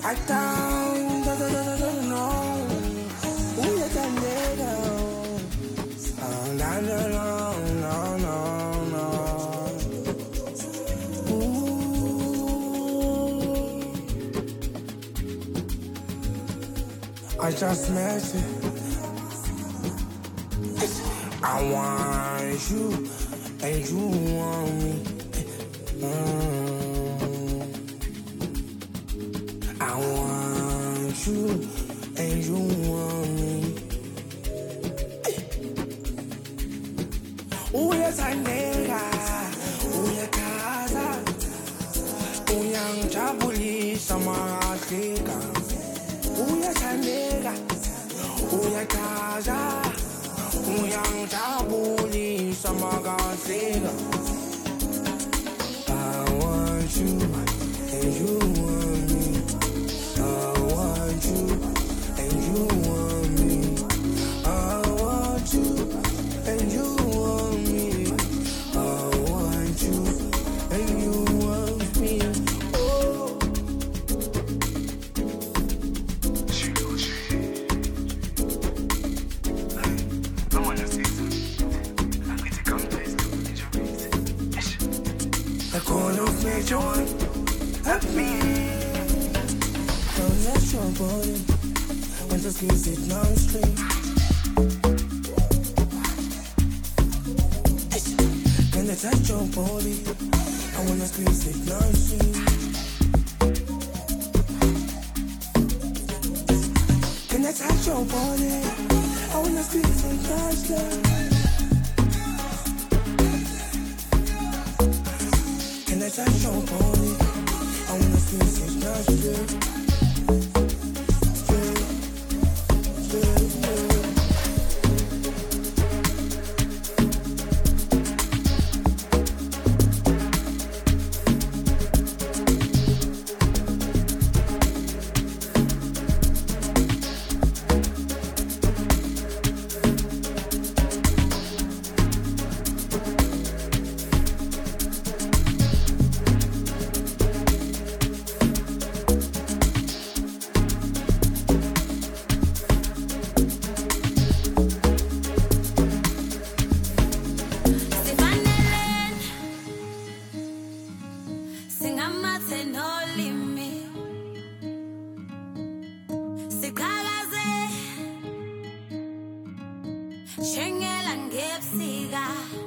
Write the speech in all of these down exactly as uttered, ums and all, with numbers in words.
I don't, da, da, da, da, da, no. Uyathandeka. Oh, no, no, no, no, no, no. Ooh. I just met you. I want you, and you want me. Mm. I want you, and you want me. Uyathandeka, uyakhaza, uyangijabulisa mahleka. Uyathandeka, uyakhaza, uyangijabulisa mahleka. I want you, and you want me. I want you, and you want me. I want you, and you want me. I want you, and you want me. Oh. I wanna see something. I'm going to come place to enjoy it. The call of nature one, help me. Don't let your body when the squeeze it downstream. Can I touch your body? I wanna squeeze it downstream. Can I touch your body? I wanna squeeze it downstream. Can I touch your body? I wanna squeeze it downstream. Shengela ngepsika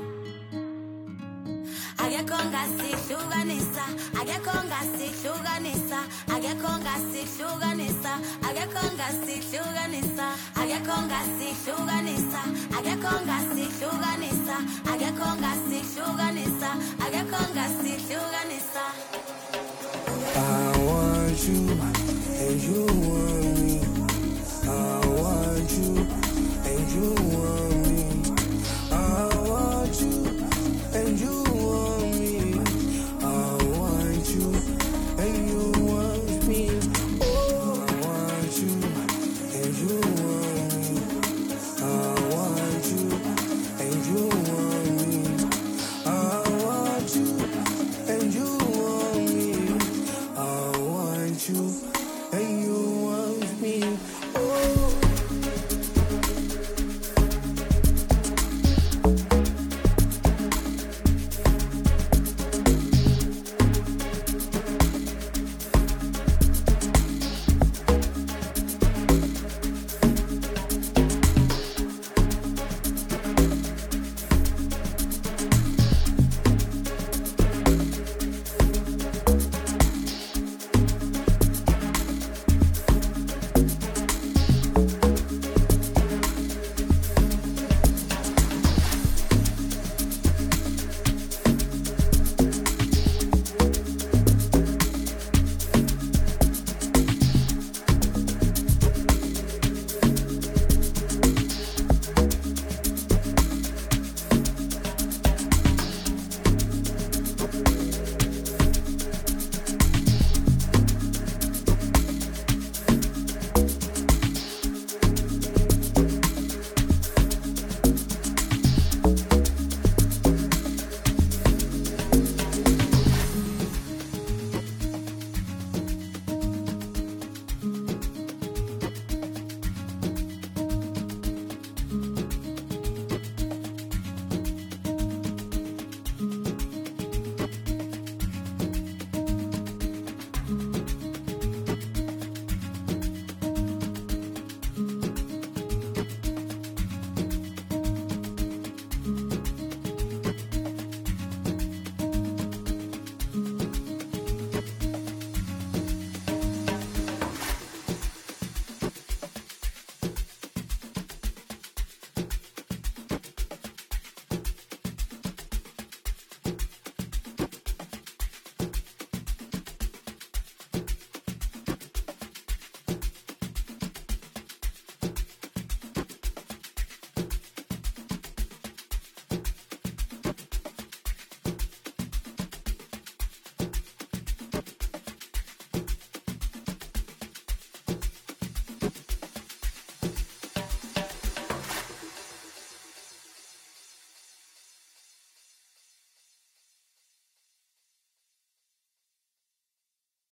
akekho ngasihlukanisa akekho ngasihlukanisa akekho ngasihlukanisa akekho ngasihlukanisa akekho ngasihlukanisa akekho ngasihlukanisa akekho ngasihlukanisa akekho ngasihlukanisa. I want you, and you want me. I want you, and you want me.